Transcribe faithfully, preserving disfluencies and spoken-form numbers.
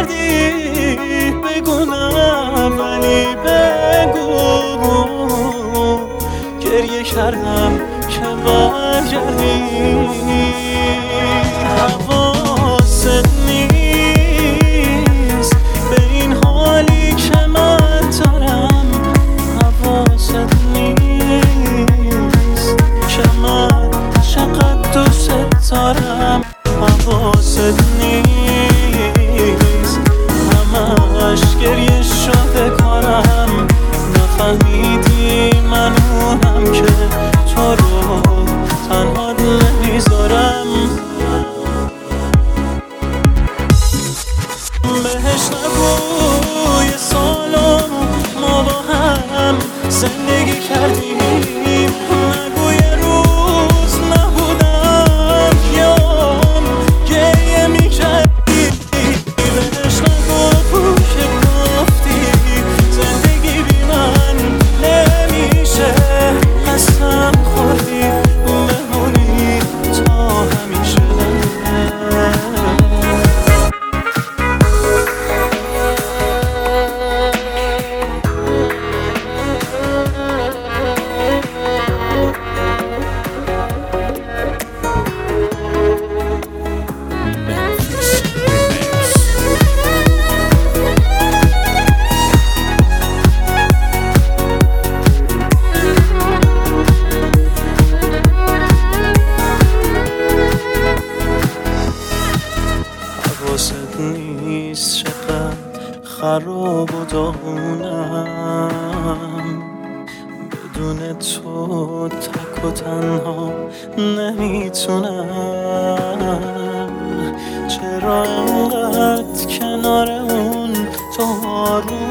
کردی بگونم، ولی بگو گریه کردم که برگردی. حواست نیست به این حالی که من دارم، حواست نیست که من چقدر دوست دارم، حواست نیست همش گریه شده کارم. نفهمیدی من اونم که تو رو تنها نمیذارم. بهش نگو یه سالو ما با هم زندگی کردیم، نگو یه روز نبودم یا گریه میکردی. بهش نگو که گفتی زندگی بی من نمیشه، قسم خوردی بمونی تا همیشه. حواست نیست چقدر خراب و داغونم، بدون تو تک و تنها نمیتونم. چرا انقدر کنار اون تو آروم